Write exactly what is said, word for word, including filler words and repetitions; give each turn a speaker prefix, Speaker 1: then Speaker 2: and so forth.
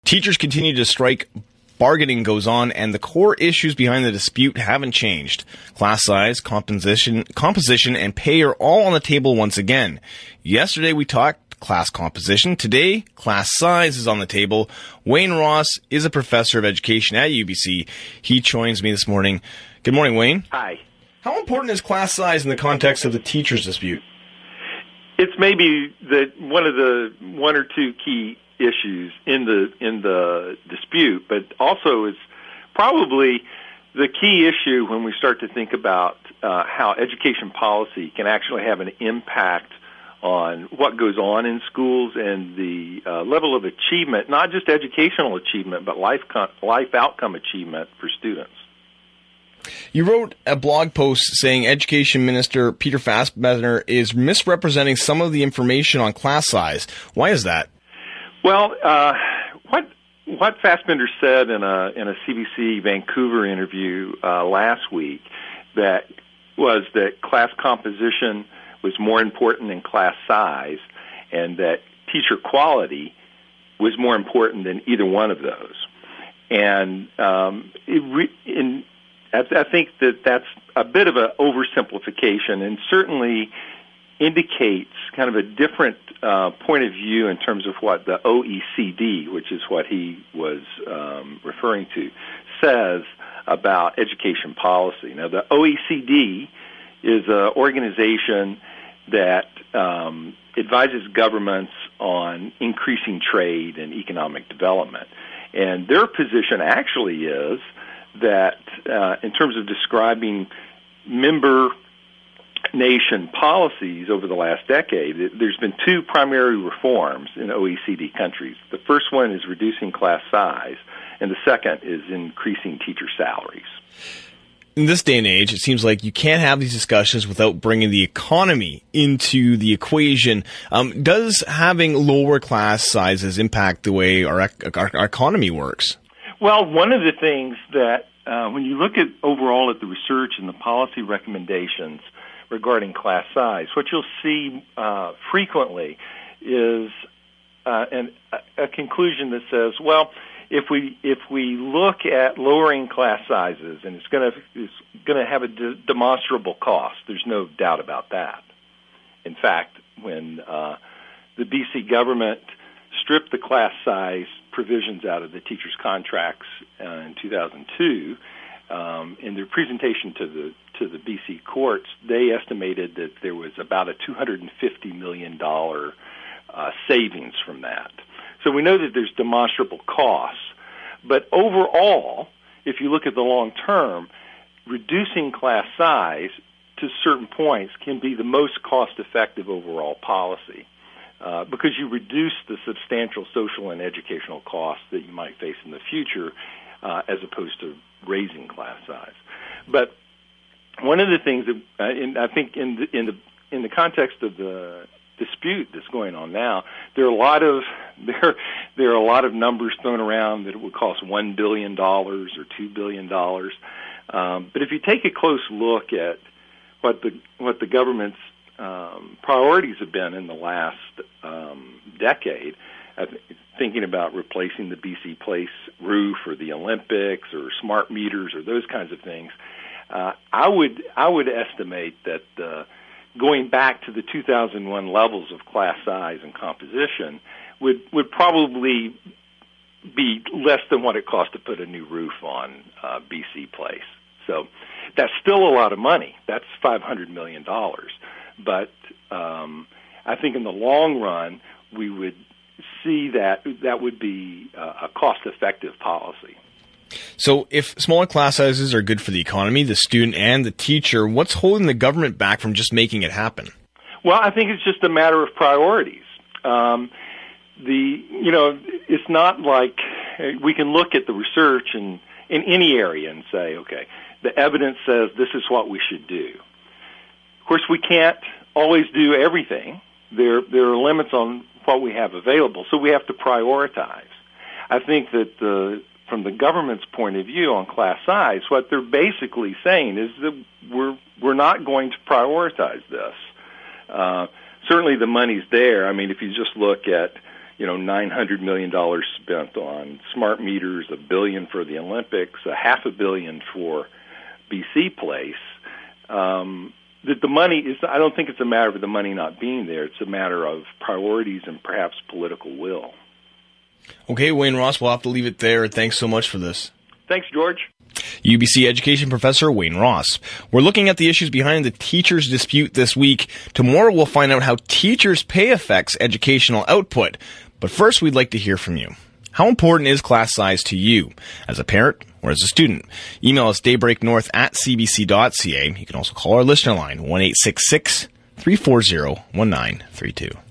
Speaker 1: Teachers continue to strike, bargaining goes on, and the core issues behind the dispute haven't changed. Class size, composition, composition, and pay are all on the table once again. Yesterday we talked class composition. Today, class size is on the table. Wayne Ross is a professor of education at U B C. He joins me this morning. Good morning, Wayne.
Speaker 2: Hi.
Speaker 1: How important is class size in the context of the teachers' dispute?
Speaker 2: It's maybe the one of the one or two key issues in the in the dispute, but also is probably the key issue when we start to think about uh, how education policy can actually have an impact on what goes on in schools and the uh, level of achievement, not just educational achievement, but life com- life outcome achievement for students.
Speaker 1: You wrote a blog post saying Education Minister Peter Fassbender is misrepresenting some of the information on class size. Why is that?
Speaker 2: Well, uh, what what Fassbender said in a in a C B C Vancouver interview uh, last week that was that class composition was more important than class size, and that teacher quality was more important than either one of those. And um, it re- in, I, I think that that's a bit of an oversimplification, and certainly indicates kind of a different uh, point of view in terms of what the O E C D, which is what he was um, referring to, says about education policy. Now, the O E C D is an organization that um, advises governments on increasing trade and economic development. And their position actually is that uh, in terms of describing member nation policies over the last decade, there's been two primary reforms in O E C D countries. The first one is reducing class size, and the second is increasing teacher salaries.
Speaker 1: In this day and age, it seems like you can't have these discussions without bringing the economy into the equation. Um, does having lower class sizes impact the way our, our, our economy works?
Speaker 2: Well, one of the things that uh, when you look at overall at the research and the policy recommendations regarding class size, what you'll see uh, frequently is uh, an, a conclusion that says, well, if we if we look at lowering class sizes, and it's going to it's going to have a de- demonstrable cost, there's no doubt about that. In fact, when uh, the B C government stripped the class size provisions out of the teachers' contracts uh, in two thousand two, um, in their presentation to the to the B C courts, they estimated that there was about a two hundred fifty million dollars uh, savings from that. So we know that there's demonstrable costs. But overall, if you look at the long term, reducing class size to certain points can be the most cost-effective overall policy uh, because you reduce the substantial social and educational costs that you might face in the future uh, as opposed to raising class size. But one of the things that uh, in, I think in the, in the in the context of the dispute that's going on now, there are a lot of there there are a lot of numbers thrown around that it would cost one billion dollars or two billion dollars. Um, but if you take a close look at what the what the government's um, priorities have been in the last um, decade, I th- thinking about replacing the B C Place roof or the Olympics or smart meters or those kinds of things, uh, I would I would estimate that uh, going back to the two thousand one levels of class size and composition would would probably be less than what it cost to put a new roof on uh, B C Place. So that's still a lot of money. That's five hundred million dollars. But um, I think in the long run, we would see that that would be uh, a cost-effective policy.
Speaker 1: So if smaller class sizes are good for the economy, the student, and the teacher, what's holding the government back from just making it happen?
Speaker 2: Well, I think it's just a matter of priorities. Um, the you know, it's not like we can look at the research in, in any area and say, okay, the evidence says this is what we should do. Of course, we can't always do everything. There there are limits on what we have available, so we have to prioritize. I think that the from the government's point of view on class size, what they're basically saying is that we're we're not going to prioritize this. Uh, certainly, the money's there. I mean, if you just look at you know, nine hundred million dollars spent on smart meters, a billion for the Olympics, a half a billion for B C Place. Um, that the money is, I don't think it's a matter of the money not being there. It's a matter of priorities and perhaps political will.
Speaker 1: Okay, Wayne Ross, we'll have to leave it there. Thanks so much for this.
Speaker 2: Thanks, George.
Speaker 1: U B C education professor Wayne Ross. We're looking at the issues behind the teachers' dispute this week. Tomorrow we'll find out how teachers' pay affects educational output. But first, we'd like to hear from you. How important is class size to you as a parent or as a student? Email us daybreaknorth at c b c dot c a. You can also call our listener line, one eight six six, three four zero, one nine three two.